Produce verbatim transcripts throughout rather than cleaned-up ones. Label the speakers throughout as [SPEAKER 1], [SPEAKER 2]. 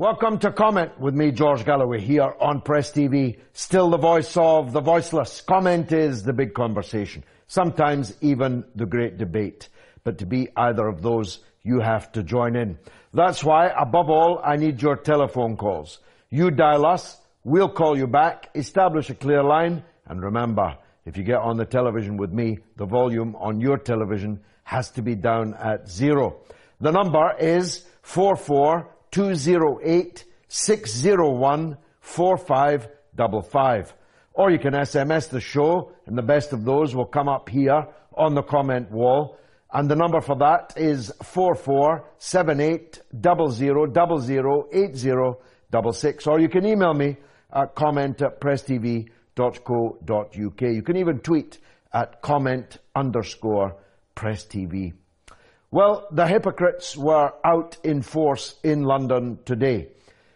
[SPEAKER 1] Welcome to Comment with me, George Galloway, here on Press T V. Still the voice of the voiceless. Comment is the big conversation, sometimes even the great debate. But to be either of those, you have to join in. That's why, above all, I need your telephone calls. You dial us, we'll call you back, establish a clear line, and remember, if you get on the television with me, the volume on your television has to be down at zero. The number is four four two zero eight six zero one four five five five. Or you can S M S the show, and the best of those will come up here on the comment wall. And the number for that is four four seven eight zero zero zero zero eight zero six six. Or you can email me at comment at press t v dot co dot u k. You can even tweet at comment underscore press t v. Well, the hypocrites were out in force in London today.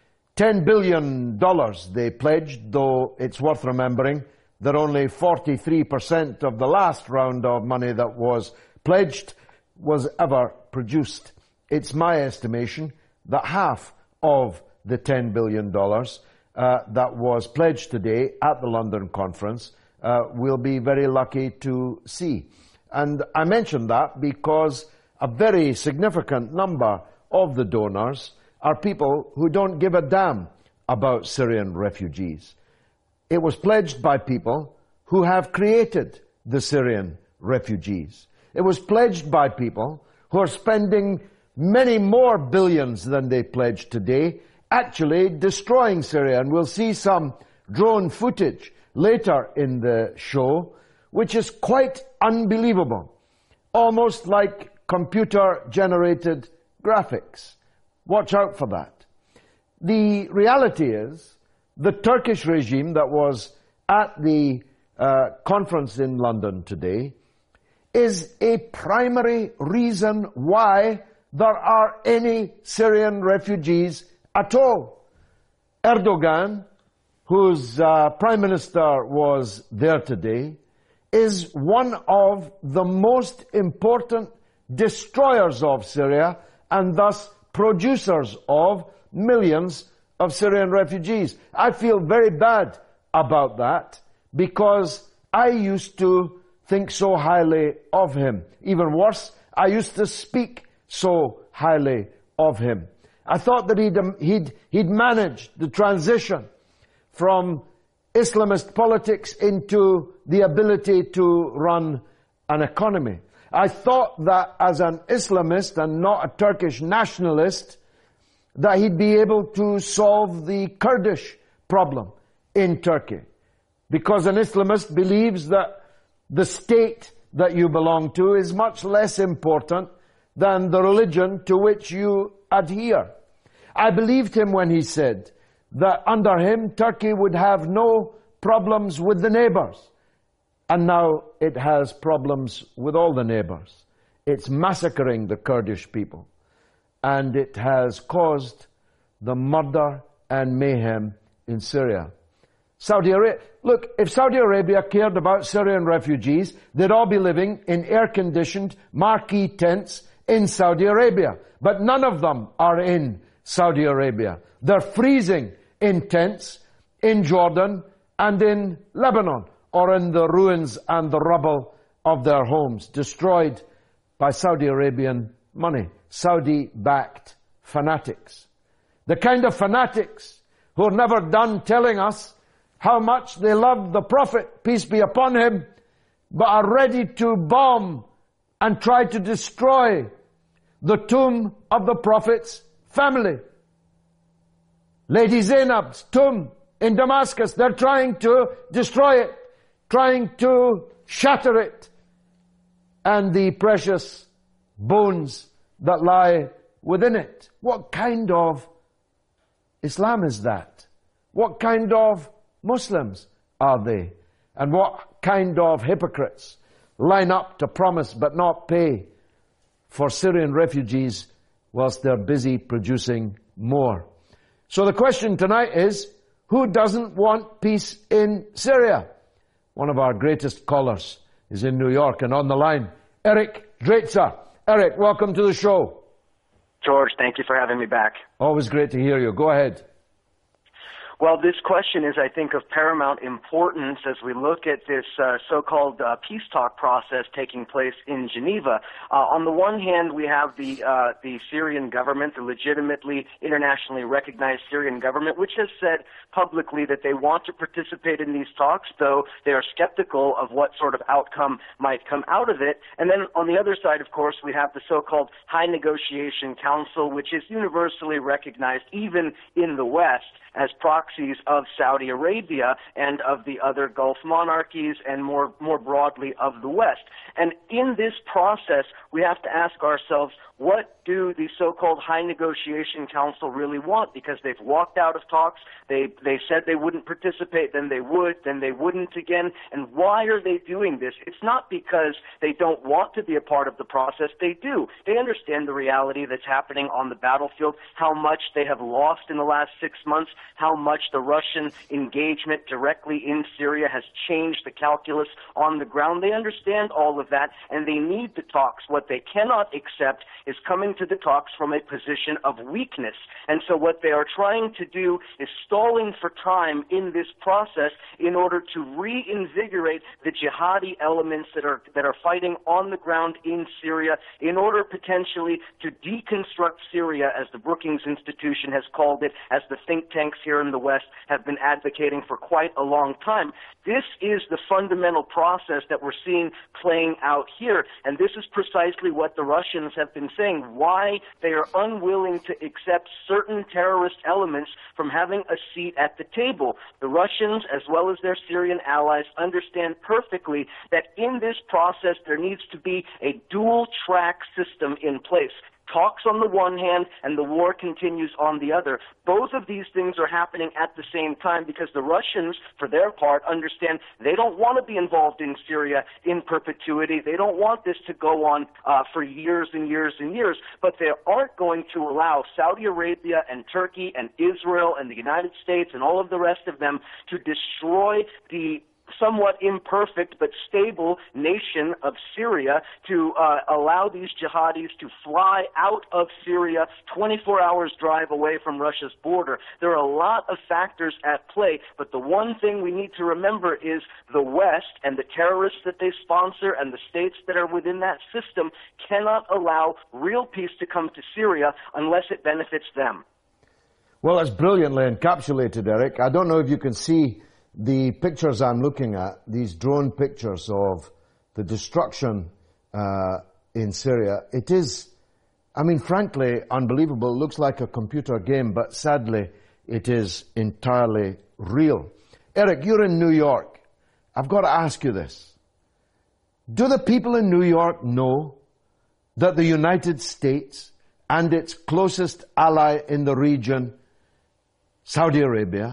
[SPEAKER 1] ten billion dollars they pledged, though it's worth remembering that only forty-three percent of the last round of money that was pledged was ever produced. It's my estimation that half of the ten billion dollars uh, that was pledged today at the London conference uh, we'll be very lucky to see. And I mention that because a very significant number of the donors are people who don't give a damn about Syrian refugees. It was pledged by people who have created the Syrian refugees. It was pledged by people who are spending many more billions than they pledged today, actually destroying Syria. And we'll see some drone footage later in the show, which is quite unbelievable. Almost like computer-generated graphics. Watch out for that. The reality is, the Turkish regime that was at the uh, conference in London today is a primary reason why there are any Syrian refugees at all. Erdogan, whose uh, prime minister was there today, is one of the most important destroyers of Syria and thus producers of millions of Syrian refugees. I feel very bad about that because I used to think so highly of him. Even worse, I used to speak so highly of him. I thought that he'd, he'd, he'd managed the transition from Islamist politics into the ability to run an economy. I thought that as an Islamist and not a Turkish nationalist, that he'd be able to solve the Kurdish problem in Turkey. Because an Islamist believes that the state that you belong to is much less important than the religion to which you adhere. I believed him when he said that under him, Turkey would have no problems with the neighbors. And now it has problems with all the neighbors. It's massacring the Kurdish people. And it has caused the murder and mayhem in Syria. Saudi Arabia, look, if Saudi Arabia cared about Syrian refugees, they'd all be living in air-conditioned marquee tents in Saudi Arabia. But none of them are in Saudi Arabia. They're freezing in tents in Jordan and in Lebanon, or in the ruins and the rubble of their homes, destroyed by Saudi Arabian money, Saudi-backed fanatics. The kind of fanatics who are never done telling us how much they love the Prophet, peace be upon him, but are ready to bomb and try to destroy the tomb of the Prophet's family. Lady Zainab's tomb in Damascus, they're trying to destroy it, trying to shatter it, and the precious bones that lie within it. What kind of Islam is that? What kind of Muslims are they? And what kind of hypocrites line up to promise but not pay for Syrian refugees whilst they're busy producing more? So the question tonight is, who doesn't want peace in Syria? One of our greatest callers is in New York and on the line, Eric Draitser. Eric, welcome to the show.
[SPEAKER 2] George, thank you for having me back.
[SPEAKER 1] Always great to hear you. Go ahead.
[SPEAKER 2] Well, this question is, I think, of paramount importance as we look at this uh, so-called uh, peace talk process taking place in Geneva. Uh, on the one hand, we have the uh, the Syrian government, the legitimately internationally recognized Syrian government, which has said publicly that they want to participate in these talks, though they are skeptical of what sort of outcome might come out of it. And then on the other side, of course, we have the so-called High Negotiation Council, which is universally recognized even in the West as proxies of Saudi Arabia and of the other Gulf monarchies and more, more broadly of the West. And in this process, we have to ask ourselves, what do the so-called High Negotiation Council really want? Because they've walked out of talks, they, they said they wouldn't participate, then they would, then they wouldn't again. And why are they doing this? It's not because they don't want to be a part of the process. They do. They understand the reality that's happening on the battlefield, how much they have lost in the last six months, how much the Russian engagement directly in Syria has changed the calculus on the ground. They understand all of that, and they need the talks. What they cannot accept is coming to the talks from a position of weakness. And so what they are trying to do is stalling for time in this process in order to reinvigorate the jihadi elements that are that are fighting on the ground in Syria, in order potentially to deconstruct Syria, as the Brookings Institution has called it, as the think tanks here in the West have been advocating for quite a long time. This is the fundamental process that we're seeing playing out here, and this is precisely what the Russians have been saying, why they are unwilling to accept certain terrorist elements from having a seat at the table. The Russians, as well as their Syrian allies, understand perfectly that in this process there needs to be a dual-track system in place. Talks on the one hand and the war continues on the other. Both of these things are happening at the same time because the Russians, for their part, understand they don't want to be involved in Syria in perpetuity. They don't want this to go on uh, for years and years and years, but they aren't going to allow Saudi Arabia and Turkey and Israel and the United States and all of the rest of them to destroy the somewhat imperfect but stable nation of Syria, to uh, allow these jihadis to fly out of Syria twenty-four hours drive away from Russia's border. There are a lot of factors at play, but the one thing we need to remember is the West and the terrorists that they sponsor and the states that are within that system cannot allow real peace to come to Syria unless it benefits them.
[SPEAKER 1] Well, it's brilliantly encapsulated, Eric. I don't know if you can see the pictures I'm looking at, these drone pictures of the destruction uh, in Syria. It is, I mean, frankly, unbelievable. It looks like a computer game, but sadly, it is entirely real. Eric, you're in New York. I've got to ask you this. Do the people in New York know that the United States and its closest ally in the region, Saudi Arabia,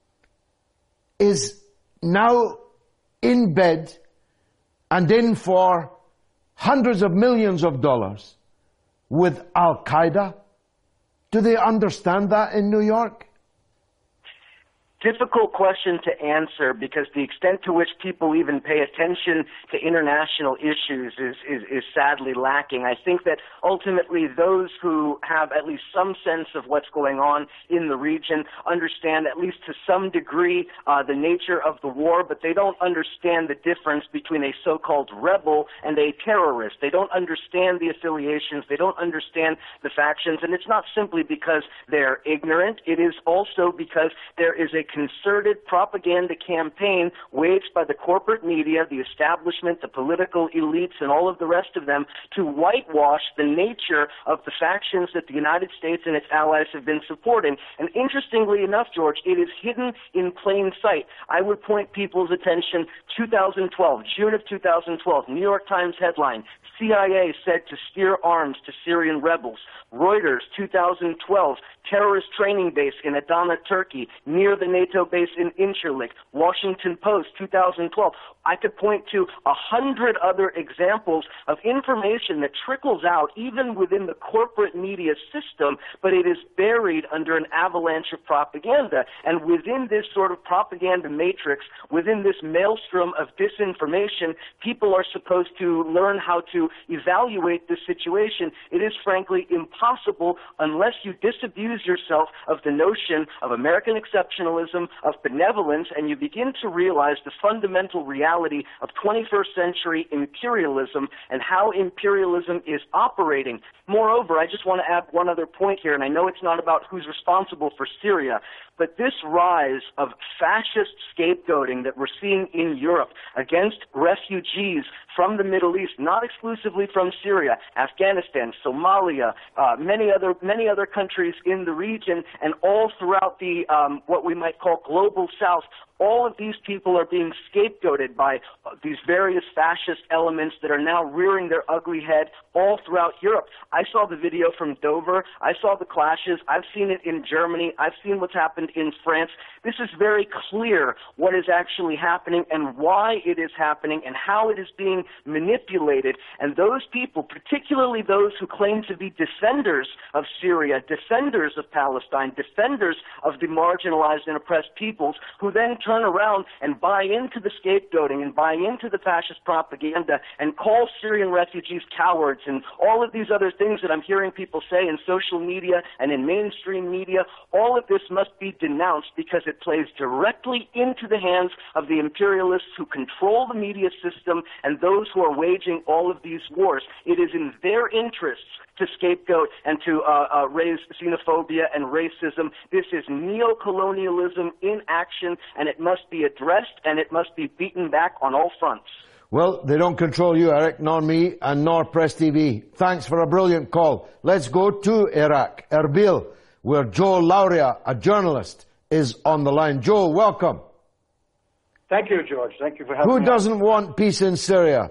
[SPEAKER 1] is now in bed and in for hundreds of millions of dollars with Al-Qaeda? Do they understand that in New York?
[SPEAKER 2] Difficult question to answer because the extent to which people even pay attention to international issues is, is, is sadly lacking. I think that ultimately those who have at least some sense of what's going on in the region understand at least to some degree uh, the nature of the war, but they don't understand the difference between a so-called rebel and a terrorist. They don't understand the affiliations. They don't understand the factions, and it's not simply because they're ignorant. It is also because there is a concerted propaganda campaign waged by the corporate media, the establishment, the political elites, and all of the rest of them to whitewash the nature of the factions that the United States and its allies have been supporting. And interestingly enough, George, it is hidden in plain sight. I would point people's attention two thousand twelve, June of two thousand twelve, New York Times headline, C I A said to steer arms to Syrian rebels. Reuters, two thousand twelve, terrorist training base in Adana, Turkey, near the NATO base in Incirlik, Washington Post, two thousand twelve. I could point to a hundred other examples of information that trickles out even within the corporate media system, but it is buried under an avalanche of propaganda. And within this sort of propaganda matrix, within this maelstrom of disinformation, people are supposed to learn how to evaluate the situation. It is frankly impossible unless you disabuse yourself of the notion of American exceptionalism, of benevolence, and you begin to realize the fundamental reality of twenty-first century imperialism and how imperialism is operating. Moreover, I just want to add one other point here, and I know it's not about who's responsible for Syria, but this rise of fascist scapegoating that we're seeing in Europe against refugees from the Middle East, not exclusively from Syria, Afghanistan, Somalia, uh, many other many other countries in the region, and all throughout the um, what we might call global South. All of these people are being scapegoated by uh, these various fascist elements that are now rearing their ugly head all throughout Europe. I saw the video from Dover. I saw the clashes. I've seen it in Germany. I've seen what's happened in France. This is very clear what is actually happening and why it is happening and how it is being manipulated. And those people, particularly those who claim to be defenders of Syria, defenders of Palestine, defenders of the marginalized and oppressed peoples, who then turn around and buy into the scapegoating and buy into the fascist propaganda and call Syrian refugees cowards and all of these other things that I'm hearing people say in social media and in mainstream media. All of this must be denounced because it plays directly into the hands of the imperialists who control the media system and those who are waging all of these wars. It is in their interests to scapegoat and to uh, uh, raise xenophobia and racism. This is neo-colonialism in action, and it must be addressed, and it must be beaten back on all fronts.
[SPEAKER 1] Well, they don't control you, Eric, nor me, and nor Press T V. Thanks for a brilliant call. Let's go to Iraq, Erbil, where Joe Lauria, a journalist, is on the line. Joe, welcome.
[SPEAKER 3] Thank you, George. Thank you for having
[SPEAKER 1] me. Who doesn't
[SPEAKER 3] on.
[SPEAKER 1] want peace in Syria?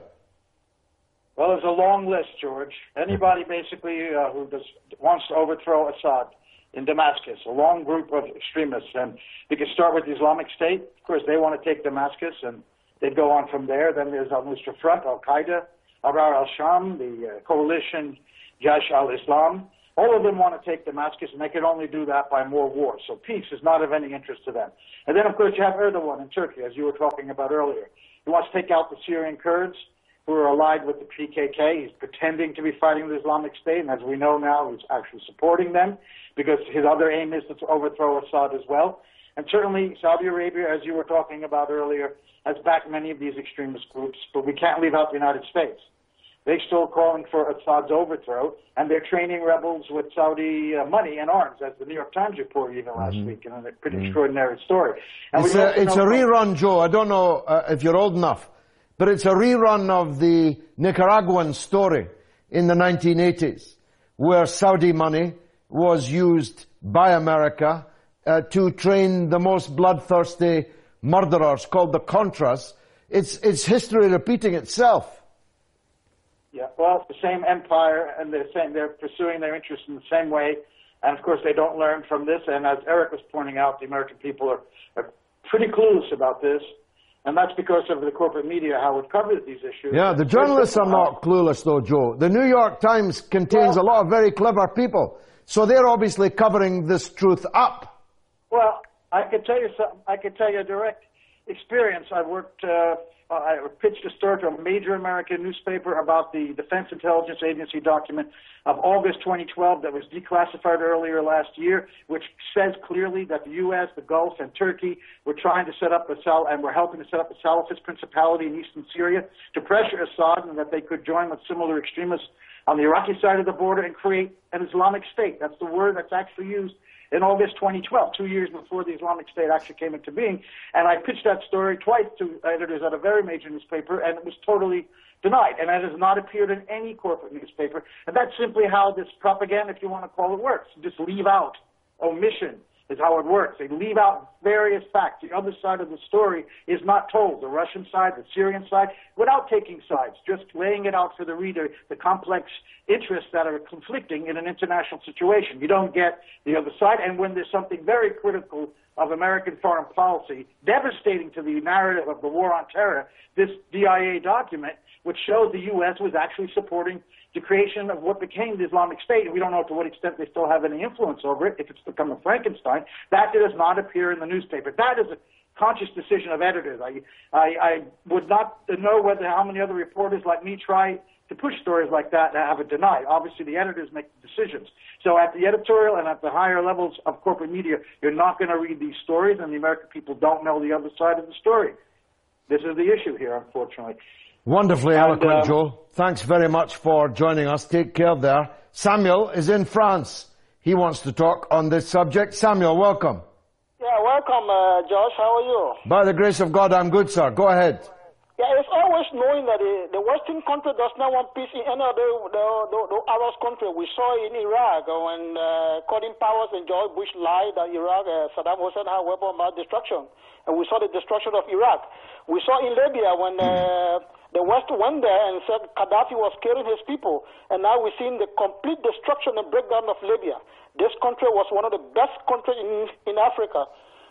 [SPEAKER 3] Well, there's a long list, George. Anybody basically uh, who does, wants to overthrow Assad in Damascus, a long group of extremists. And we can start with the Islamic State. Of course, they want to take Damascus, and they'd go on from there. Then there's Al-Nusra Front, Al-Qaeda, Ahrar al-Sham, the uh, coalition, Jaish al-Islam. All of them want to take Damascus, and they can only do that by more war. So peace is not of any interest to them. And then, of course, you have Erdogan in Turkey, as you were talking about earlier. He wants to take out the Syrian Kurds, who are allied with the P K K. He's pretending to be fighting the Islamic State, and as we know now, he's actually supporting them because his other aim is to overthrow Assad as well. And certainly Saudi Arabia, as you were talking about earlier, has backed many of these extremist groups, but we can't leave out the United States. They're still calling for Assad's overthrow, and they're training rebels with Saudi uh, money and arms, as the New York Times reported even last mm-hmm. week, in a pretty mm-hmm. extraordinary story. And
[SPEAKER 1] it's a, it's a rerun, Joe. I don't know uh, if you're old enough, but it's a rerun of the Nicaraguan story in the nineteen eighties, where Saudi money was used by America uh, to train the most bloodthirsty murderers called the Contras. It's, it's history repeating itself.
[SPEAKER 3] Yeah, well, it's the same empire, and they're saying they're pursuing their interests in the same way. And, of course, they don't learn from this. And as Eric was pointing out, the American people are, are pretty clueless about this. And that's because of the corporate media, how it covers these issues.
[SPEAKER 1] Yeah, the journalists are not clueless, though, Joe. The New York Times contains well, a lot of very clever people. So they're obviously covering this truth up.
[SPEAKER 3] Well, I can tell you something. I can tell you a direct experience. I worked... Uh, I pitched a story to a major American newspaper about the Defense Intelligence Agency document of August twenty twelve that was declassified earlier last year, which says clearly that the U S, the Gulf, and Turkey were trying to set up a Sal and were helping to set up a Salafist principality in eastern Syria to pressure Assad, and that they could join with similar extremists on the Iraqi side of the border and create an Islamic State. That's the word that's actually used in August twenty twelve, two years before the Islamic State actually came into being. And I pitched that story twice to editors at a very major newspaper, and it was totally denied. And it has not appeared in any corporate newspaper. And that's simply how this propaganda, if you want to call it, works. You just leave out omission is how it works. They leave out various facts. The other side of the story is not told, the Russian side, the Syrian side, without taking sides, just laying it out for the reader, the complex interests that are conflicting in an international situation. You don't get the other side, and when there's something very critical of American foreign policy, devastating to the narrative of the war on terror, this D I A document, which showed the U S was actually supporting the creation of what became the Islamic State, and we don't know to what extent they still have any influence over it, if it's become a Frankenstein. That does not appear in the newspaper. That is a conscious decision of editors. I, I, I would not know whether how many other reporters like me try to push stories like that and have it denied. Obviously, the editors make the decisions. So at the editorial and at the higher levels of corporate media, you're not going to read these stories, and the American people don't know the other side of the story. This is the issue here, unfortunately.
[SPEAKER 1] Wonderfully
[SPEAKER 3] and,
[SPEAKER 1] eloquent,
[SPEAKER 3] um,
[SPEAKER 1] Joe. Thanks very much for joining us. Take care there. Samuel is in France. He wants to talk on this subject. Samuel, welcome.
[SPEAKER 4] Yeah, welcome, uh, Josh. How are you?
[SPEAKER 1] By the grace of God, I'm good, sir. Go ahead.
[SPEAKER 4] Yeah, it's always knowing that the, the Western country does not want peace in any of the, the, the, the Arab country. We saw in Iraq when uh, Colin Powell and George Bush lied that Iraq, uh, Saddam Hussein had a weapon of mass destruction. And we saw the destruction of Iraq. We saw in Libya when uh, the West went there and said Gaddafi was killing his people. And now we're seeing the complete destruction and breakdown of Libya. This country was one of the best countries in, in Africa.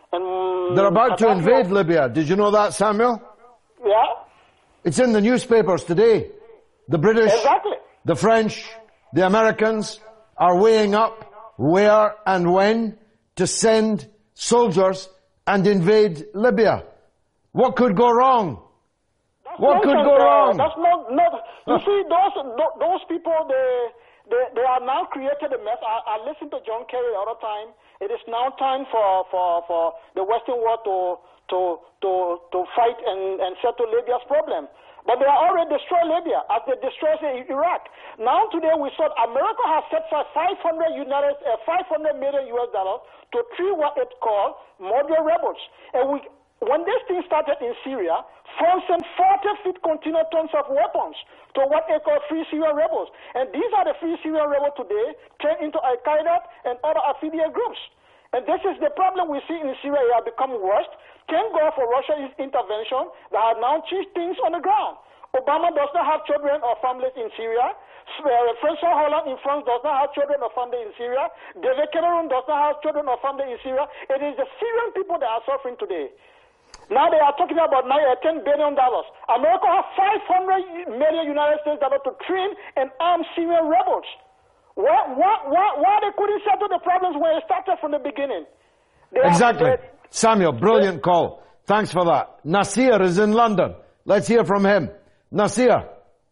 [SPEAKER 4] And
[SPEAKER 1] They're about
[SPEAKER 4] Gaddafi
[SPEAKER 1] to invade
[SPEAKER 4] was,
[SPEAKER 1] Libya. Did you know that, Samuel?
[SPEAKER 4] Yeah.
[SPEAKER 1] It's in the newspapers today. The British,
[SPEAKER 4] Exactly.
[SPEAKER 1] the French, the Americans are weighing up where and when to send soldiers and invade Libya. What could go wrong?
[SPEAKER 4] That's
[SPEAKER 1] What could go
[SPEAKER 4] uh,
[SPEAKER 1] wrong?
[SPEAKER 4] That's not, not you see, those those people, they, they, they are now created a mess. I, I listen to John Kerry all the time. It is now time for, for, for the Western world to, to, to, to fight and, and settle Libya's problem. But they are already destroyed Libya as they destroyed Iraq. Now today we saw America has set aside five hundred United, uh, five hundred million U S dollars to treat what it called moderate rebels. And we, when this thing started in Syria, France sent forty-fifth container tons of weapons to what they call Free Syrian rebels. And these are the Free Syrian rebels today turned into Al-Qaeda and other affiliate groups. And this is the problem we see in Syria. It has become worse. Thank God for Russia's intervention that has now changed things on the ground. Obama does not have children or families in Syria. François Hollande in France does not have children or family in Syria. David Cameron does not have children or family in Syria. It is the Syrian people that are suffering today. Now they are talking about ten billion dollars. America has five hundred million United States dollars to train and arm Syrian rebels. Why, why, why, why they couldn't settle the problems when it started from the beginning? They
[SPEAKER 1] Exactly.
[SPEAKER 4] Are,
[SPEAKER 1] Samuel, brilliant call. Thanks for that. Nasir is in London. Let's hear from him. Nasir.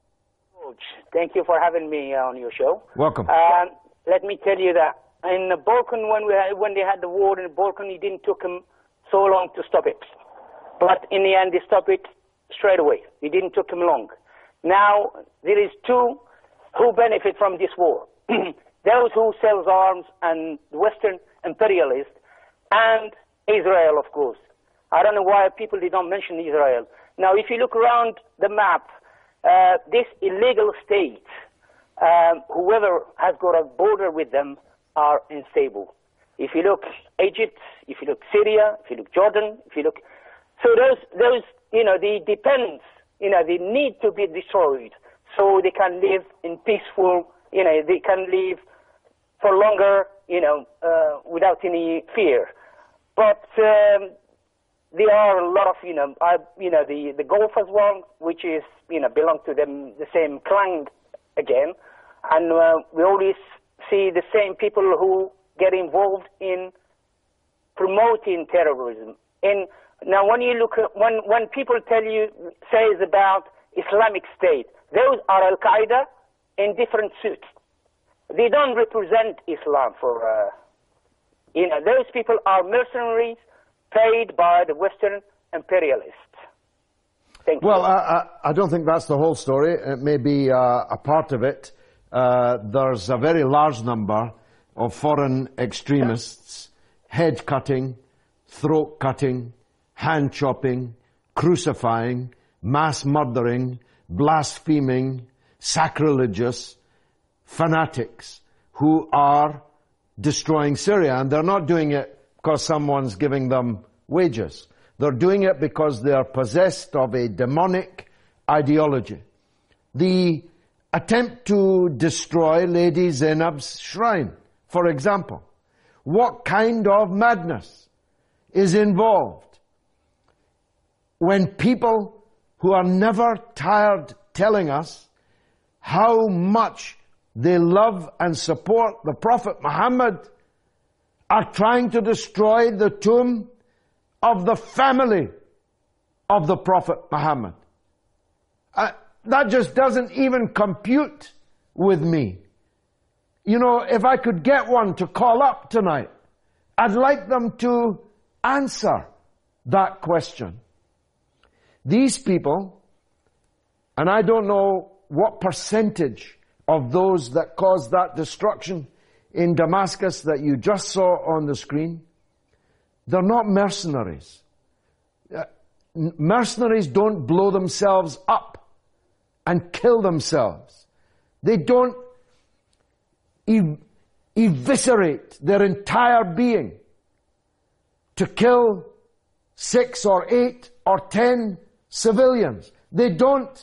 [SPEAKER 5] Thank you for having me on your show.
[SPEAKER 1] Welcome.
[SPEAKER 5] Um, let me tell you that in the Balkan, when we had, when they had the war in the Balkan, it didn't took them so long to stop it. But in the end, they stopped it straight away. It didn't took them long. Now, there is two who benefit from this war. Those who sells arms and Western imperialists and Israel, of course. I don't know why people did not mention Israel. Now, if you look around the map, uh, this illegal state, um, whoever has got a border with them are unstable. If you look Egypt, if you look Syria, if you look Jordan, if you look... So those, those, you know, they depend, you know, they need to be destroyed so they can live in peaceful, you know, they can live for longer, you know, uh, without any fear. But um, there are a lot of, you know, I, you know, the, the Gulf as well, which is, you know, belong to them, the same clan again. And uh, we always see the same people who get involved in promoting terrorism. In Now, when you look at, when, when people tell you, says about Islamic State, those are Al-Qaeda in different suits. They don't represent Islam for, uh, you know, those people are mercenaries paid by the Western imperialists. Thank
[SPEAKER 1] well,
[SPEAKER 5] you.
[SPEAKER 1] I, I, I don't think that's the whole story. It may be uh, a part of it. Uh, there's a very large number of foreign extremists, head cutting, throat cutting, hand chopping, crucifying, mass murdering, blaspheming, sacrilegious fanatics who are destroying Syria. And they're not doing it because someone's giving them wages. They're doing it because they are possessed of a demonic ideology. The attempt to destroy Lady Zainab's shrine, for example. What kind of madness? is involved, when people who are never tired telling us how much they love and support the Prophet Muhammad are trying to destroy the tomb of the family of the Prophet Muhammad. Uh, that just doesn't even compute with me. You know, if I could get one to call up tonight, I'd like them to answer that question. These people, and I don't know what percentage of those that caused that destruction in Damascus that you just saw on the screen, they're not mercenaries. Uh, mercenaries don't blow themselves up and kill themselves. They don't ev- eviscerate their entire being to kill six or eight or ten civilians. They don't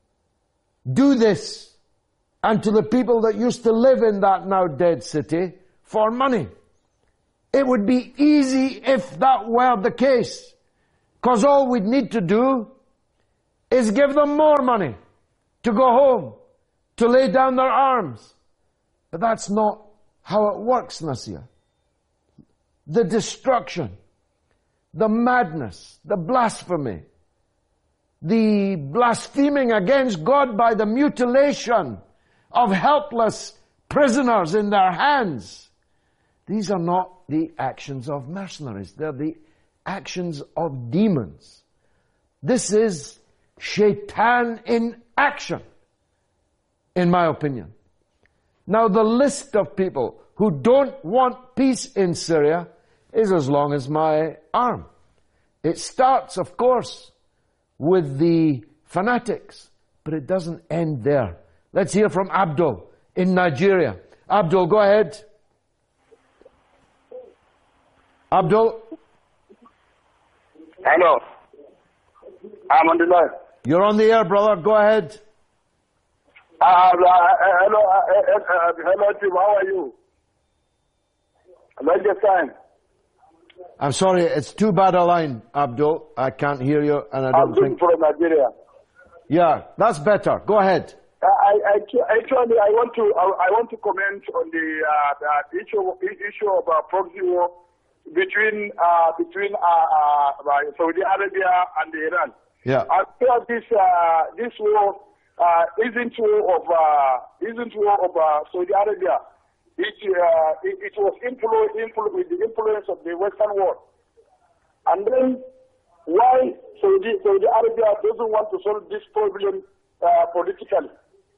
[SPEAKER 1] do this and to the people that used to live in that now dead city for money. It would be easy if that were the case, because all we'd need to do is give them more money to go home, to lay down their arms. But that's not how it works, Nasir. The destruction, the madness, the blasphemy, the blaspheming against God by the mutilation of helpless prisoners in their hands. These are not the actions of mercenaries. They're the actions of demons. This is shaitan in action, in my opinion. Now, the list of people who don't want peace in Syria is as long as my arm. It starts, of course, with the fanatics, but it doesn't end there. Let's hear from Abdul in Nigeria. Abdul, go ahead. Abdul?
[SPEAKER 6] Hello. I'm on the line.
[SPEAKER 1] You're on the air, brother. Go ahead.
[SPEAKER 6] Uh, uh, hello, uh, uh, uh, hello, Tim. How are you? Long time.
[SPEAKER 1] I'm sorry, it's too bad a line, Abdul. I can't hear you, and I don't
[SPEAKER 6] I'm
[SPEAKER 1] think...
[SPEAKER 6] from Nigeria.
[SPEAKER 1] Yeah, that's better. Go ahead.
[SPEAKER 6] I, I, actually, I want to, I want to comment on the, uh, the issue, issue of uh, proxy war between, uh, between uh, uh, Saudi Arabia and Iran.
[SPEAKER 1] Yeah.
[SPEAKER 6] I feel this, uh, this war uh, isn't war of, uh, isn't war of uh, Saudi Arabia. It, uh, it, it was influenced influ- with the influence of the Western world. And then, why Saudi, Saudi Arabia doesn't want to solve this problem uh, politically?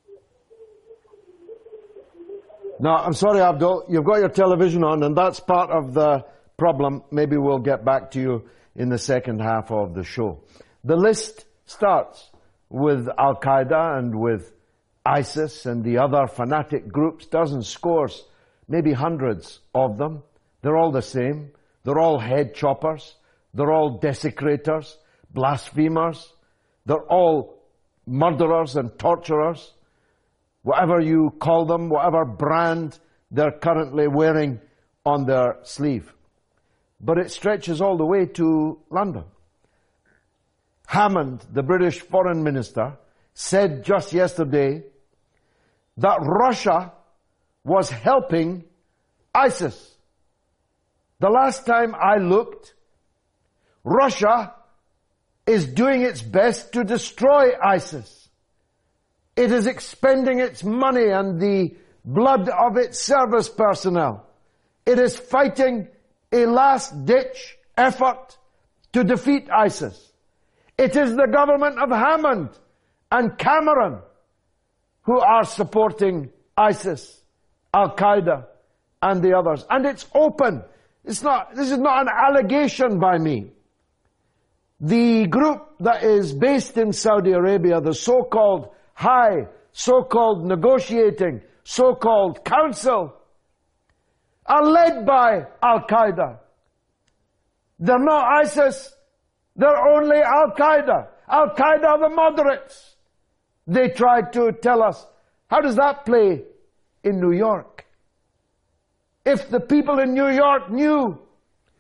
[SPEAKER 1] No, I'm sorry, Abdul. You've got your television on, and that's part of the problem. Maybe we'll get back to you in the second half of the show. The list starts with Al-Qaeda and with ISIS and the other fanatic groups, dozens, scores, maybe hundreds of them. They're all the same. They're all head choppers. They're all desecrators, blasphemers. They're all murderers and torturers. Whatever you call them, whatever brand they're currently wearing on their sleeve. But it stretches all the way to London. Hammond, the British Foreign Minister, said just yesterday that Russia was helping ISIS. The last time I looked, Russia is doing its best to destroy ISIS. It is expending its money and the blood of its service personnel. It is fighting a last-ditch effort to defeat ISIS. It is the government of Hammond and Cameron who are supporting ISIS, Al-Qaeda, and the others. And it's open. It's not, this is not an allegation by me. The group that is based in Saudi Arabia, the so-called high, so-called negotiating, so-called council, are led by Al-Qaeda. They're not ISIS. They're only Al-Qaeda. Al-Qaeda are the moderates. They tried to tell us. How does that play in New York? If the people in New York knew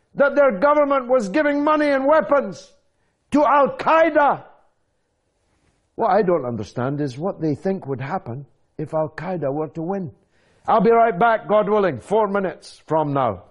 [SPEAKER 1] that their government was giving money and weapons to Al-Qaeda. What I don't understand is what they think would happen if Al-Qaeda were to win. I'll be right back, God willing, four minutes from now.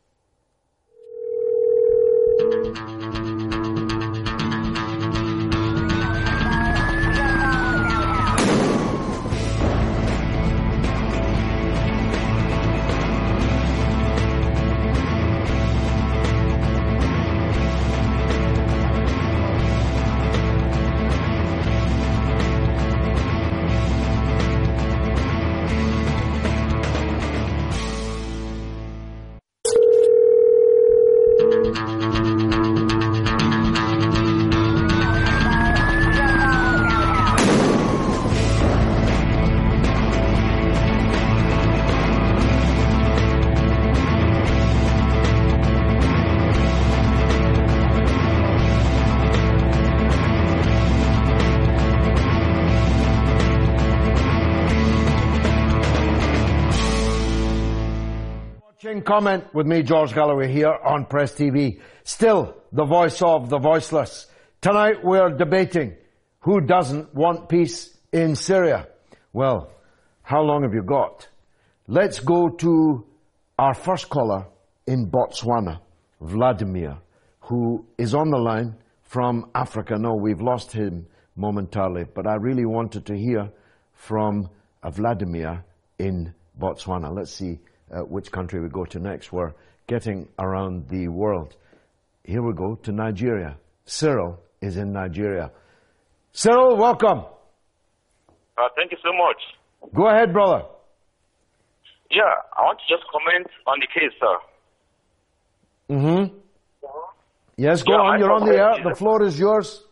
[SPEAKER 1] Comment with me, George Galloway, here on Press T V. Still the voice of the voiceless. Tonight we're debating who doesn't want peace in Syria. Well, how long have you got? Let's go to our first caller in Botswana, Vladimir, who is on the line from Africa. No, we've lost him momentarily, but I really wanted to hear from uh, Vladimir in Botswana. Let's see Uh, which country we go to next. We're getting around the world. Here we go to Nigeria. Cyril is in Nigeria. Cyril, welcome.
[SPEAKER 7] Uh, thank you so much.
[SPEAKER 1] Go ahead, brother.
[SPEAKER 7] Yeah, I want to just comment on the case, sir.
[SPEAKER 1] Mm-hmm. Yes, go
[SPEAKER 7] yeah,
[SPEAKER 1] on. You're on the air. The floor is yours.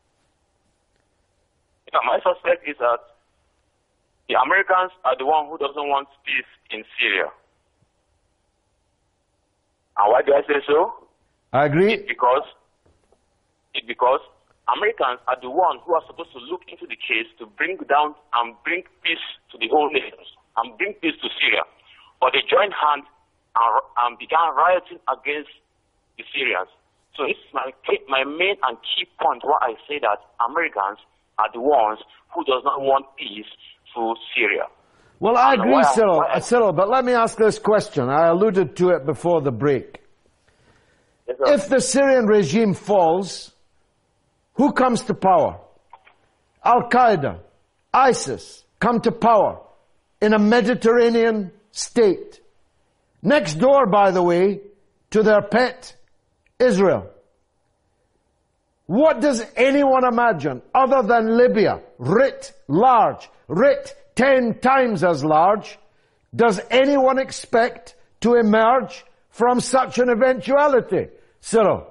[SPEAKER 7] Yeah, my suspect is that the Americans are the one who doesn't want peace in Syria. And why do I say so?
[SPEAKER 1] I agree.
[SPEAKER 7] It's because, it's because Americans are the ones who are supposed to look into the case to bring down and bring peace to the whole nation and bring peace to Syria. But they joined hands and, and began rioting against the Syrians. So this is my, my main and key point why I say that Americans are the ones who does not want peace to Syria.
[SPEAKER 1] Well, I agree, Cyril, uh, Cyril, but let me ask this question. I alluded to it before the break.
[SPEAKER 7] Yes,
[SPEAKER 1] if the Syrian regime falls, who comes to power? Al-Qaeda, ISIS come to power in a Mediterranean state. Next door, by the way, to their pet, Israel. What does anyone imagine, other than Libya, writ large, writ ten times as large, does anyone expect to emerge from such an eventuality? Cyril?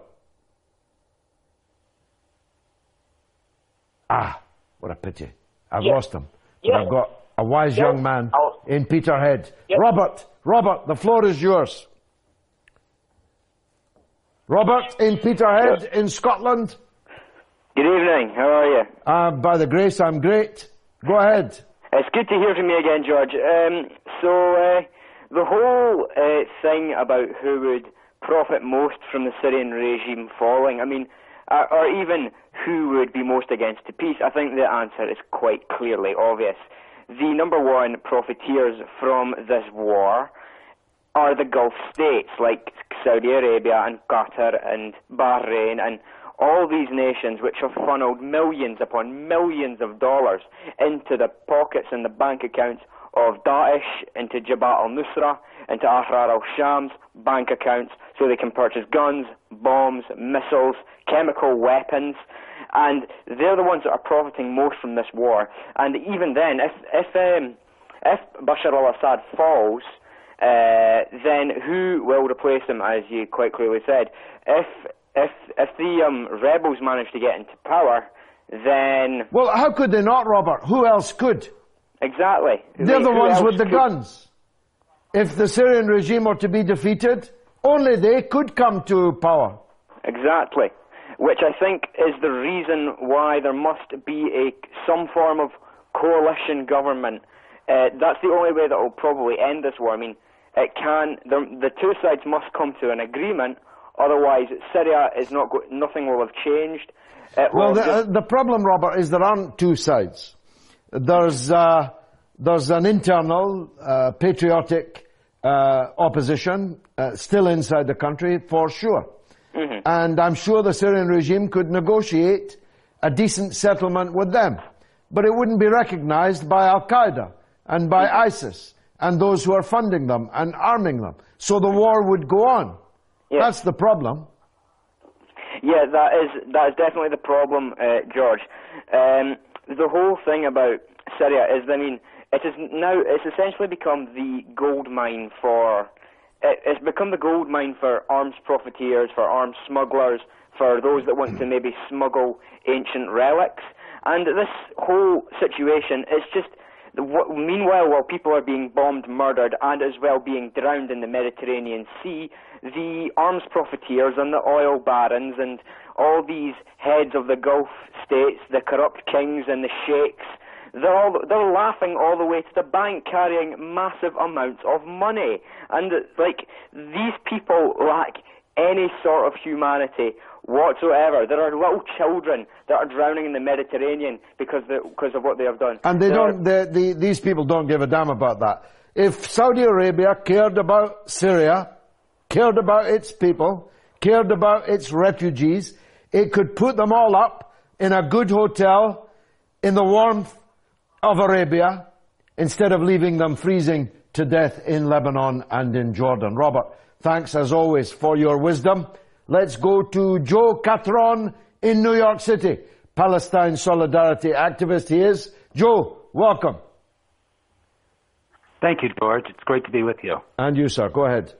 [SPEAKER 1] Ah, what a pity. I've
[SPEAKER 7] yes.
[SPEAKER 1] lost him.
[SPEAKER 7] Yes.
[SPEAKER 1] I've got a wise
[SPEAKER 7] yes.
[SPEAKER 1] young man
[SPEAKER 7] I'll...
[SPEAKER 1] in Peterhead.
[SPEAKER 7] Yes.
[SPEAKER 1] Robert, Robert, the floor is yours. Robert in Peterhead yes. in Scotland.
[SPEAKER 8] Good evening, how are you?
[SPEAKER 1] Uh, by the grace, I'm great. Go ahead.
[SPEAKER 8] It's good to hear from you again, George. Um, so, uh, the whole uh, thing about who would profit most from the Syrian regime falling, I mean, uh, or even who would be most against the peace, I think the answer is quite clearly obvious. The number one profiteers from this war are the Gulf states, like Saudi Arabia and Qatar and Bahrain and all these nations which have funneled millions upon millions of dollars into the pockets and the bank accounts of Daesh, into Jabhat al-Nusra, into Ahrar al-Sham's bank accounts, so they can purchase guns, bombs, missiles, chemical weapons, and they're the ones that are profiting most from this war. And even then, if if, um, if Bashar al-Assad falls, uh, then who will replace him, as you quite clearly said? If If if the um, rebels manage to get into power, then...
[SPEAKER 1] Well, how could they not, Robert? Who else could?
[SPEAKER 8] Exactly.
[SPEAKER 1] They're
[SPEAKER 8] like,
[SPEAKER 1] the ones with the
[SPEAKER 8] could?
[SPEAKER 1] guns. If the Syrian regime were to be defeated, only they could come to power.
[SPEAKER 8] Exactly. Which I think is the reason why there must be a some form of coalition government. Uh, that's the only way that will probably end this war. I mean, it can... The, the two sides must come to an agreement Otherwise, Syria is not go- nothing will have changed. It
[SPEAKER 1] well,
[SPEAKER 8] will
[SPEAKER 1] the,
[SPEAKER 8] just-
[SPEAKER 1] uh, the problem, Robert, is there aren't two sides. There's uh, there's an internal uh, patriotic uh, opposition uh, still inside the country, for sure. Mm-hmm. And I'm sure the Syrian regime could negotiate a decent settlement with them. But it wouldn't be recognized by Al-Qaeda and by mm-hmm. ISIS and those who are funding them and arming them. So the war would go on. Yeah. That's the problem.
[SPEAKER 8] Yeah, that is that is definitely the problem, uh, George. Um, the whole thing about Syria is, I mean, it is now, it's essentially become the gold mine for, it, it's become the gold mine for arms profiteers, for arms smugglers, for those that want to maybe smuggle ancient relics. And this whole situation is just, meanwhile, while people are being bombed, murdered, and as well being drowned in the Mediterranean Sea, the arms profiteers and the oil barons and all these heads of the Gulf states, the corrupt kings and the sheikhs, they're all, they're laughing all the way to the bank, carrying massive amounts of money. And, like, these people lack any sort of humanity whatsoever. There are little children that are drowning in the Mediterranean because the, because of what they have done.
[SPEAKER 1] And they
[SPEAKER 8] They're,
[SPEAKER 1] don't. They, the, these people don't give a damn about that. If Saudi Arabia cared about Syria, cared about its people, cared about its refugees, it could put them all up in a good hotel in the warmth of Arabia instead of leaving them freezing to death in Lebanon and in Jordan. Robert, thanks as always for your wisdom. Let's go to Joe Catron in New York City. Palestine Solidarity activist he is. Joe, welcome.
[SPEAKER 9] Thank you, George. It's great to be with you.
[SPEAKER 1] And you, sir. Go ahead.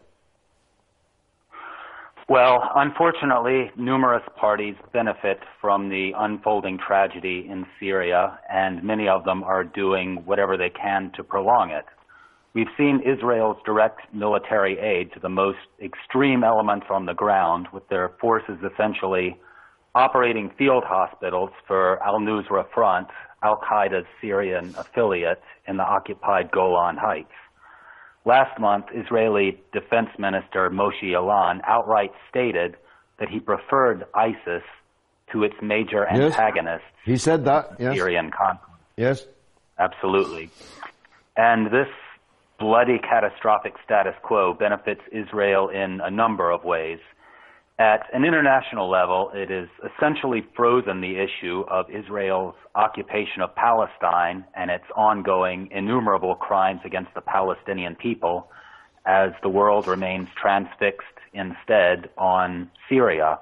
[SPEAKER 9] Well, unfortunately, numerous parties benefit from the unfolding tragedy in Syria, and many of them are doing whatever they can to prolong it. We've seen Israel's direct military aid to the most extreme elements on the ground, with their forces essentially operating field hospitals for Al-Nusra Front, Al-Qaeda's Syrian affiliate in the occupied Golan Heights. Last month, Israeli Defense Minister Moshe Ya'alon outright stated that he preferred ISIS to its major
[SPEAKER 1] yes.
[SPEAKER 9] antagonist.
[SPEAKER 1] He said that, yes.
[SPEAKER 9] Syrian conflict.
[SPEAKER 1] Yes.
[SPEAKER 9] Absolutely. And this bloody catastrophic status quo benefits Israel in a number of ways. At an international level, it has essentially frozen the issue of Israel's occupation of Palestine and its ongoing innumerable crimes against the Palestinian people, as the world remains transfixed instead on Syria.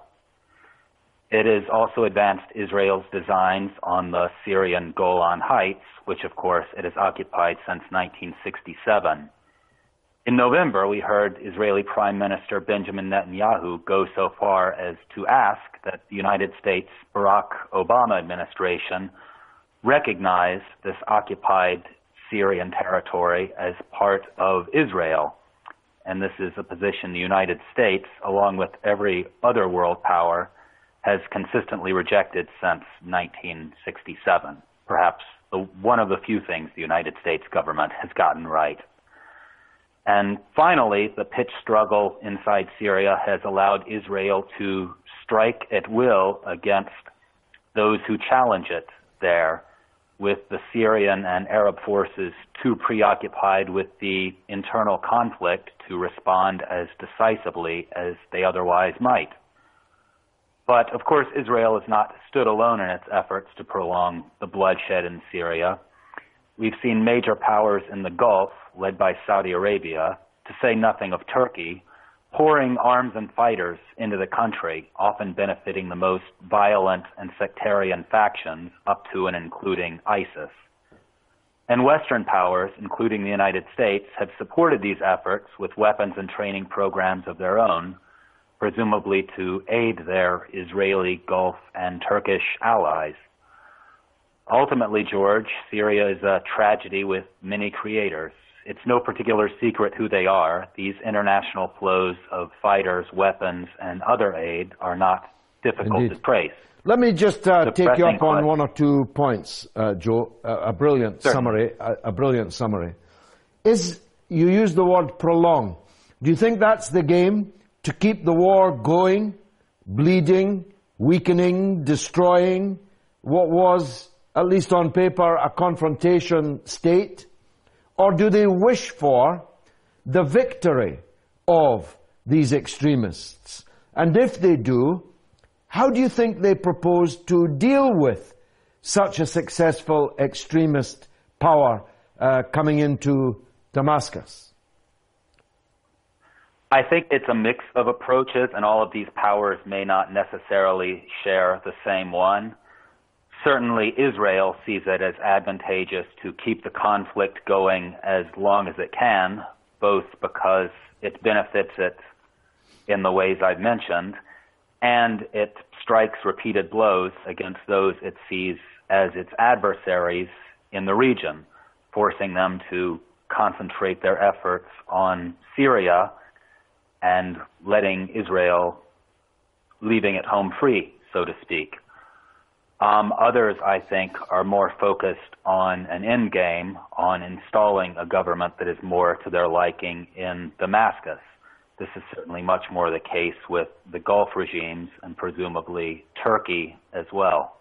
[SPEAKER 9] It has also advanced Israel's designs on the Syrian Golan Heights, which of course it has occupied since nineteen sixty-seven. In November, we heard Israeli Prime Minister Benjamin Netanyahu go so far as to ask that the United States Barack Obama administration recognize this occupied Syrian territory as part of Israel. And this is a position the United States, along with every other world power, has consistently rejected since nineteen sixty-seven. Perhaps the, one of the few things the United States government has gotten right. And finally, the pitched struggle inside Syria has allowed Israel to strike at will against those who challenge it there, with the Syrian and Arab forces too preoccupied with the internal conflict to respond as decisively as they otherwise might. But, of course, Israel has not stood alone in its efforts to prolong the bloodshed in Syria. We've seen major powers in the Gulf, led by Saudi Arabia, to say nothing of Turkey, pouring arms and fighters into the country, often benefiting the most violent and sectarian factions, up to and including ISIS. And Western powers, including the United States, have supported these efforts with weapons and training programs of their own, presumably to aid their Israeli, Gulf, and Turkish allies. Ultimately, George, Syria is a tragedy with many creators. It's no particular secret who they are. These international flows of fighters, weapons, and other aid are not difficult
[SPEAKER 1] Indeed.
[SPEAKER 9] to trace.
[SPEAKER 1] Let me just uh, take you up on
[SPEAKER 9] question.
[SPEAKER 1] one or two points, uh, Joe. Uh, a brilliant
[SPEAKER 9] Certainly.
[SPEAKER 1] summary. A, a brilliant summary. Is you use the word prolong? Do you think that's the game? to keep the war going, bleeding, weakening, destroying what was, at least on paper, a confrontation state? Or do they wish for the victory of these extremists? And if they do, how do you think they propose to deal with such a successful extremist power uh, coming into Damascus?
[SPEAKER 9] I think it's a mix of approaches, and all of these powers may not necessarily share the same one. Certainly, Israel sees it as advantageous to keep the conflict going as long as it can, both because it benefits it in the ways I've mentioned, and it strikes repeated blows against those it sees as its adversaries in the region, forcing them to concentrate their efforts on Syria and letting Israel, leaving it home free, so to speak. Um, others, I think, are more focused on an end game, on installing a government that is more to their liking in Damascus. This is certainly much more the case with the Gulf regimes and presumably Turkey as well.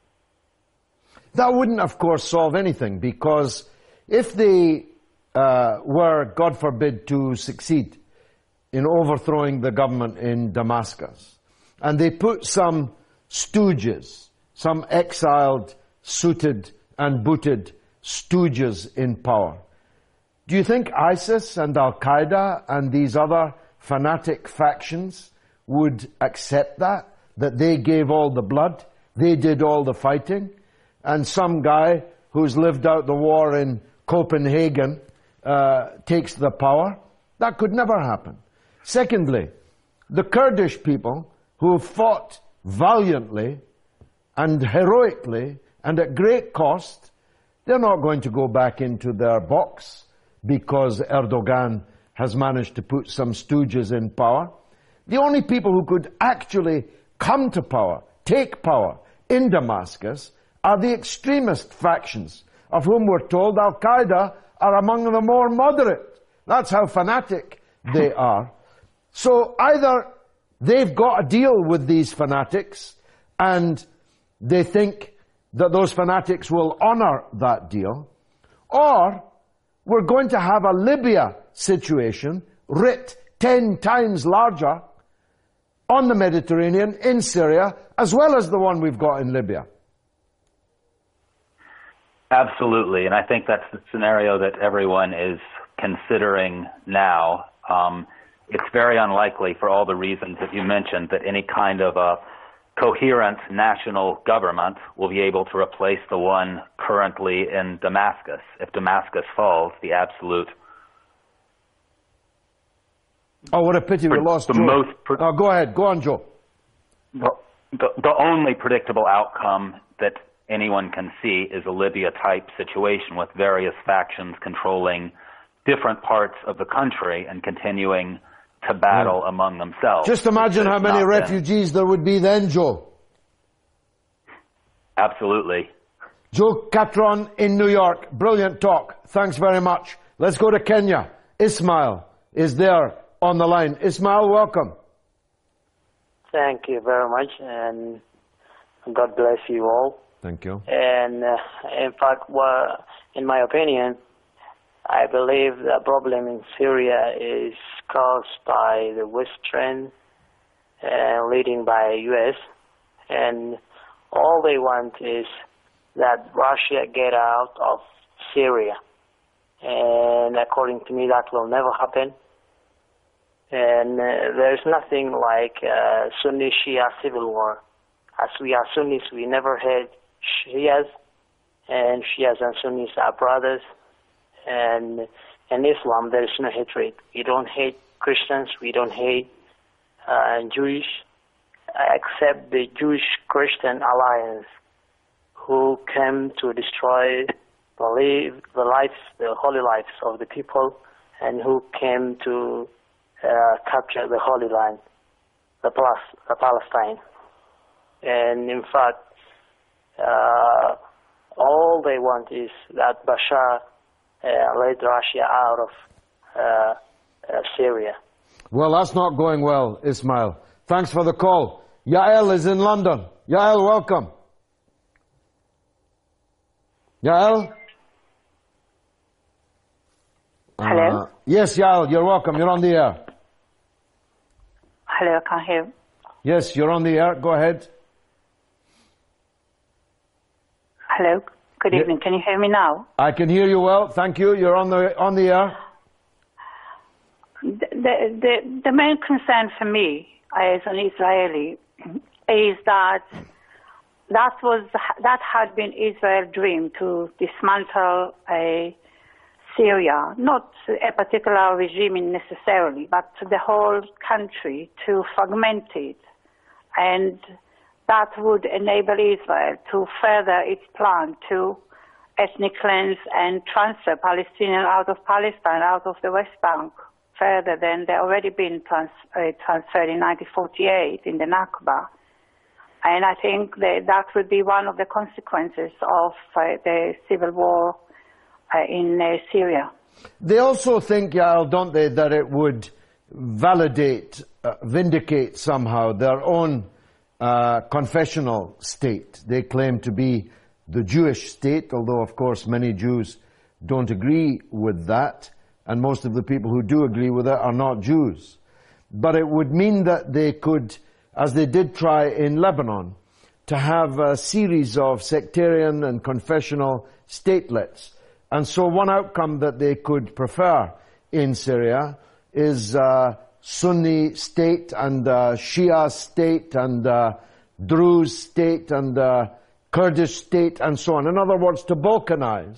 [SPEAKER 1] That wouldn't, of course, solve anything, because if they uh, were, God forbid, to succeed in overthrowing the government in Damascus, and they put some stooges, some exiled, suited and booted stooges in power, do you think ISIS and Al-Qaeda and these other fanatic factions would accept that? That they gave all the blood, they did all the fighting, and some guy who's lived out the war in Copenhagen uh, takes the power? That could never happen. Secondly, the Kurdish people who have fought valiantly and heroically and at great cost, they're not going to go back into their box because Erdogan has managed to put some stooges in power. The only people who could actually come to power, take power in Damascus, are the extremist factions, of whom we're told Al-Qaeda are among the more moderate. That's how fanatic they are. So either they've got a deal with these fanatics and they think that those fanatics will honor that deal, or we're going to have a Libya situation, writ ten times larger, on the Mediterranean, in Syria, as well as the one we've got in Libya.
[SPEAKER 9] Absolutely, and I think that's the scenario that everyone is considering now. Um, it's very unlikely, for all the reasons that you mentioned, that any kind of a coherent national government will be able to replace the one currently in Damascus. If Damascus falls, the absolute...
[SPEAKER 1] Oh, what a pity we lost
[SPEAKER 9] the
[SPEAKER 1] Joe.
[SPEAKER 9] Most pre-
[SPEAKER 1] oh, go ahead. Go on, Joe.
[SPEAKER 9] The, the, the only predictable outcome that anyone can see is a Libya-type situation with various factions controlling different parts of the country and continuing to battle yeah. among themselves.
[SPEAKER 1] Just imagine how many refugees been. there would be then, Joe.
[SPEAKER 9] Absolutely.
[SPEAKER 1] Joe Catron in New York. Brilliant talk. Thanks very much. Let's go to Kenya. Ismail is there on the line. Ismail, welcome.
[SPEAKER 10] Thank you very much, and God bless you all.
[SPEAKER 1] Thank you.
[SPEAKER 10] And uh, in fact, well, in my opinion, I believe the problem in Syria is caused by the Western, uh, leading by U S, and all they want is that Russia get out of Syria. And according to me, that will never happen. And uh, there's nothing like uh, Sunni-Shia civil war. As we are Sunnis, we never had Shias, and Shias and Sunnis are brothers. And in Islam, there is no hatred. We don't hate Christians, we don't hate uh, Jewish, except the Jewish-Christian alliance, who came to destroy the, the lives, the holy lives of the people, and who came to uh, capture the Holy Land, the, Palas- the Palestine. And in fact, uh, all they want is that Bashar uh, led Russia out of uh, uh, Syria.
[SPEAKER 1] Well, that's not going well, Ismail. Thanks for the call. Yael is in London. Yael, welcome. Yael?
[SPEAKER 11] Hello?
[SPEAKER 1] Uh, yes, Yael, you're welcome. You're on the air.
[SPEAKER 11] Hello, can you hear?
[SPEAKER 1] Yes, you're on the air. Go ahead.
[SPEAKER 11] Hello, good
[SPEAKER 1] Yeah.
[SPEAKER 11] evening. Can you hear me now?
[SPEAKER 1] I can hear you well. Thank you. You're on the on the air.
[SPEAKER 11] The, the, the, the main concern for me as an Israeli is that that was that had been Israel's dream to dismantle a Syria, not a particular regime necessarily, but the whole country, to fragment it, and that would enable Israel to further its plan to ethnic cleanse and transfer Palestinians out of Palestine, out of the West Bank, further than they already been trans uh, transferred in nineteen forty-eight in the Nakba. And I think that that would be one of the consequences of uh, the civil war uh, in uh, Syria.
[SPEAKER 1] They also think, Yael, don't they, that it would validate, uh, vindicate somehow their own uh, confessional state. They claim to be the Jewish state, although, of course, many Jews don't agree with that, and most of the people who do agree with it are not Jews. But it would mean that they could, as they did try in Lebanon, to have a series of sectarian and confessional statelets. And so one outcome that they could prefer in Syria is uh, Sunni state and uh, Shia state and uh, Druze state and uh, Kurdish state and so on. In other words, to balkanize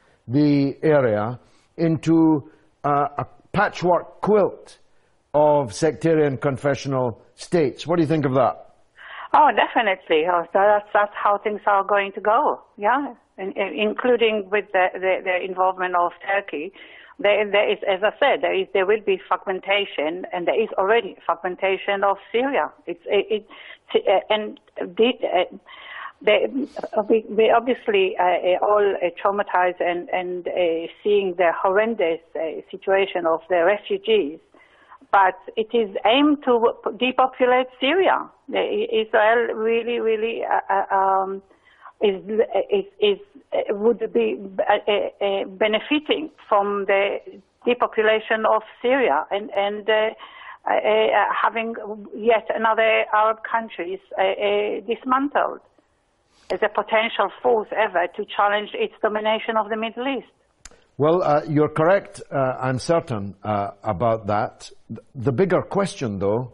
[SPEAKER 1] the area into uh, a patchwork quilt of sectarian confessional states. What do you think of that?
[SPEAKER 11] Oh, definitely. Oh, so that's, that's how things are going to go, yeah, in, in, including with the, the, the involvement of Turkey. There, there is, as I said, there is there will be fragmentation, and there is already fragmentation of Syria. It's it, it uh, and the, uh, they, we, we obviously uh, all uh, traumatized and and uh, seeing the horrendous uh, situation of the refugees. But it is aimed to depopulate Syria. Israel really, really uh, um, is, is, is would be uh, uh, benefiting from the depopulation of Syria and and uh, uh, having yet another Arab countries uh, uh, dismantled as a potential force ever to challenge its domination of the Middle East.
[SPEAKER 1] Well, uh, you're correct uh, and certain uh, about that. The bigger question, though,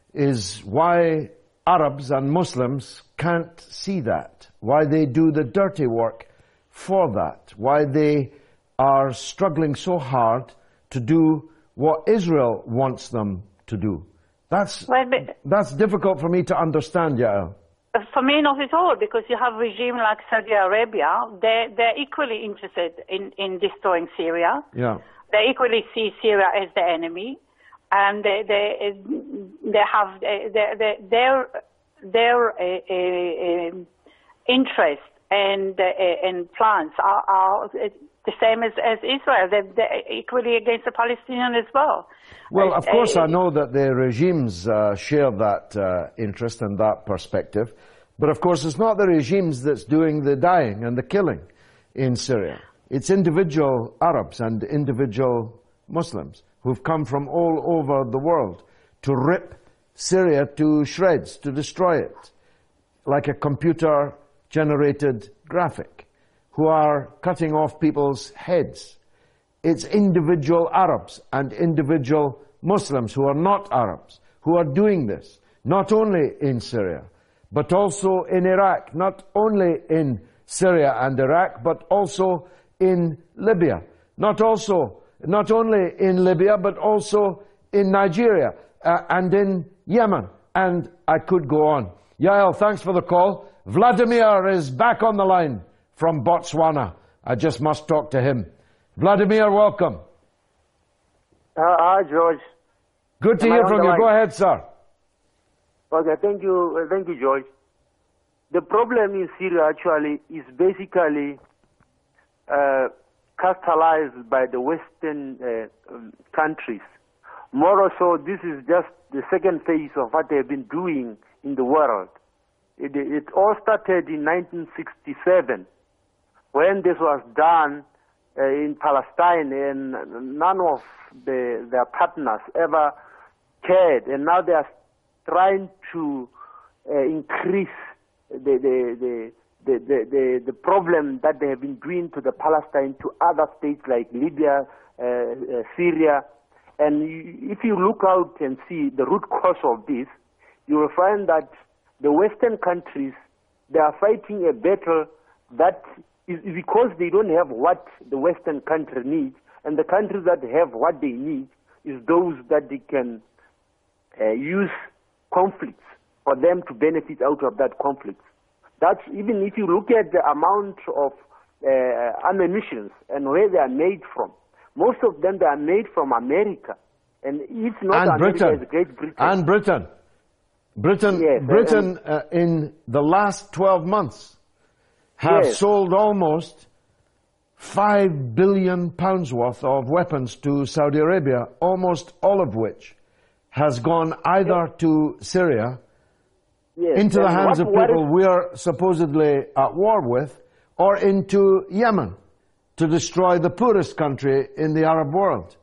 [SPEAKER 1] is why Arabs and Muslims can't see that, why they do the dirty work for that, why they are struggling so hard to do what Israel wants them to do. That's,
[SPEAKER 11] well, but,
[SPEAKER 1] that's difficult for me to understand, Yael.
[SPEAKER 11] For me, not at all, because you have a regime like Saudi Arabia. They're, they're equally interested in, in destroying Syria.
[SPEAKER 1] Yeah.
[SPEAKER 11] They equally see Syria as the enemy, and they they, they have they, they, their their uh, uh, interest and uh, and plans are, are the same as, as Israel. They're, they're equally against the Palestinians as well.
[SPEAKER 1] Well, of
[SPEAKER 11] uh,
[SPEAKER 1] course,
[SPEAKER 11] uh,
[SPEAKER 1] I know that the regimes uh, share that uh, interest and that perspective. But of course, it's not the regimes that's doing the dying and the killing in Syria. It's individual Arabs and individual Muslims who've come from all over the world to rip Syria to shreds, to destroy it, like a computer-generated graphic, who are cutting off people's heads. It's individual Arabs and individual Muslims who are not Arabs who are doing this, not only in Syria, but also in Iraq, not only in Syria and Iraq, but also in Libya, not also, not only in Libya, but also in Nigeria uh, and in Yemen, and I could go on. Yael, thanks for the call. Vladimir is back on the line from Botswana. I just must talk to him. Vladimir, welcome.
[SPEAKER 12] Uh, hi, George.
[SPEAKER 1] Good to
[SPEAKER 12] Am
[SPEAKER 1] hear
[SPEAKER 12] I
[SPEAKER 1] from you.
[SPEAKER 12] line?
[SPEAKER 1] Go ahead, sir.
[SPEAKER 12] Okay, thank you, uh, thank you, George. The problem in Syria actually is basically uh, catalyzed by the Western uh, um, countries More so, this is just the second phase of what they've been doing in the world. It, it all started in nineteen sixty-seven when this was done uh, in Palestine, and none of the, their partners ever cared, and now they are trying to uh, increase the the, the the, the, the the problem that they have been doing to the Palestine to other states like Libya, uh, uh, Syria. And if you look out and see the root cause of this, you will find that the Western countries, they are fighting a battle that is because they don't have what the Western country needs, and the countries that have what they need is those that they can uh, use conflicts for them to benefit out of that conflict. That's even if you look at the amount of uh, ammunition and where they are made from. Most of them, they are made from America. And if not
[SPEAKER 1] and
[SPEAKER 12] America,
[SPEAKER 1] Britain.
[SPEAKER 12] it's Great Britain.
[SPEAKER 1] And Britain. Britain,
[SPEAKER 12] yes,
[SPEAKER 1] Britain
[SPEAKER 12] uh,
[SPEAKER 1] uh, in the last twelve months have
[SPEAKER 12] yes.
[SPEAKER 1] sold almost five billion pounds worth of weapons to Saudi Arabia, almost all of which has gone either yes. to Syria,
[SPEAKER 12] yes.
[SPEAKER 1] into
[SPEAKER 12] and
[SPEAKER 1] the hands
[SPEAKER 12] what,
[SPEAKER 1] of people
[SPEAKER 12] is...
[SPEAKER 1] we are supposedly at war with, or into Yemen to destroy the poorest country in the Arab world.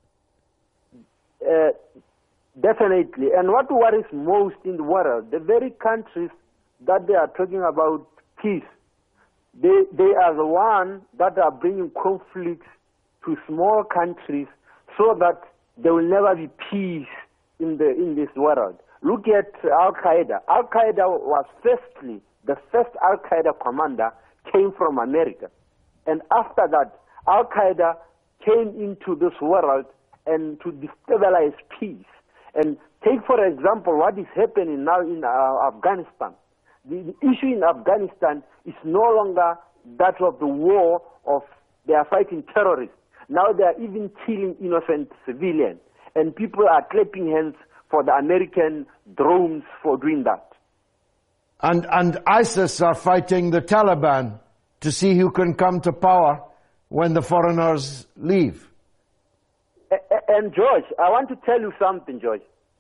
[SPEAKER 12] Uh, definitely. And what worries most in the world, the very countries that they are talking about peace, they, they are the ones that are bringing conflicts to small countries so that there will never be peace in, the, in this world. Look at Al-Qaeda. Al-Qaeda was firstly, the first Al-Qaeda commander came from America. And after that, Al-Qaeda came into this world and to destabilize peace. And take, for example, what is happening now in uh, Afghanistan. The, the issue in Afghanistan is no longer that of the war of they are fighting terrorists. Now they are even killing innocent civilians. And people are clapping hands for the American drones for doing that.
[SPEAKER 1] And, and ISIS are fighting the Taliban to see who can come to power when the foreigners leave.
[SPEAKER 12] And George, I want to tell you something, George.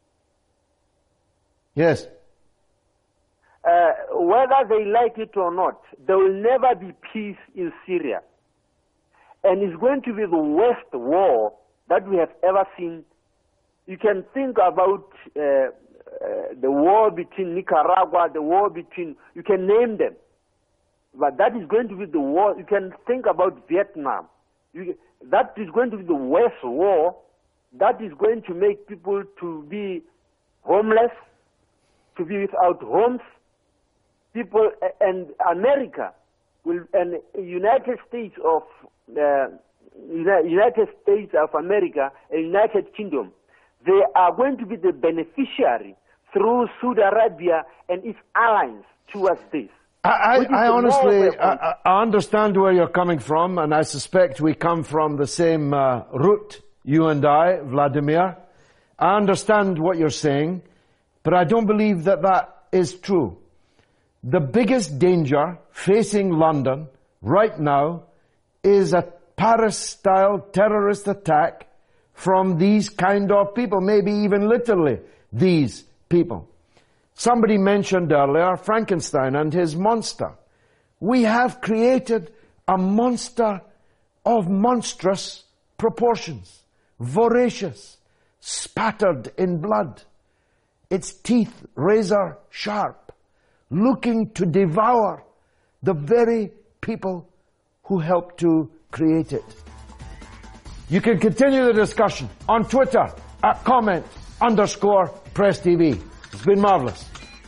[SPEAKER 1] Yes.
[SPEAKER 12] Uh, whether they like it or not, there will never be peace in Syria. And it's going to be the worst war that we have ever seen. You can think about uh, uh, the war between Nicaragua, the war between, you can name them. But that is going to be the war. You can think about Vietnam. You, that is going to be the worst war. That is going to make people to be homeless, to be without homes. People and America will, and United States of uh, United States of America and United Kingdom, they are going to be the beneficiary through Saudi Arabia and its allies towards this.
[SPEAKER 1] I, I, I honestly, I, I understand where you're coming from, and I suspect we come from the same uh, root, you and I, Vladimir. I understand what you're saying, but I don't believe that that is true. The biggest danger facing London right now is a Paris-style terrorist attack from these kind of people, maybe even literally these people. Somebody mentioned earlier Frankenstein and his monster. We have created a monster of monstrous proportions, voracious, spattered in blood, its teeth razor sharp, looking to devour the very people who helped to create it. You can continue the discussion on Twitter at comment underscore press T V. It's been marvellous.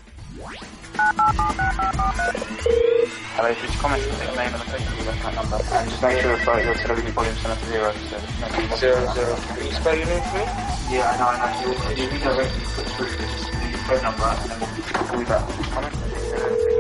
[SPEAKER 13] Hello, if you comment the name and the Facebook account number, and just make sure that your television volume's set up to zero. So zero, zero. Can you spell your name for me? Yeah, I know, I know. You'll, you'll be directly put through this, the phone number, and then we'll call you back. Comment.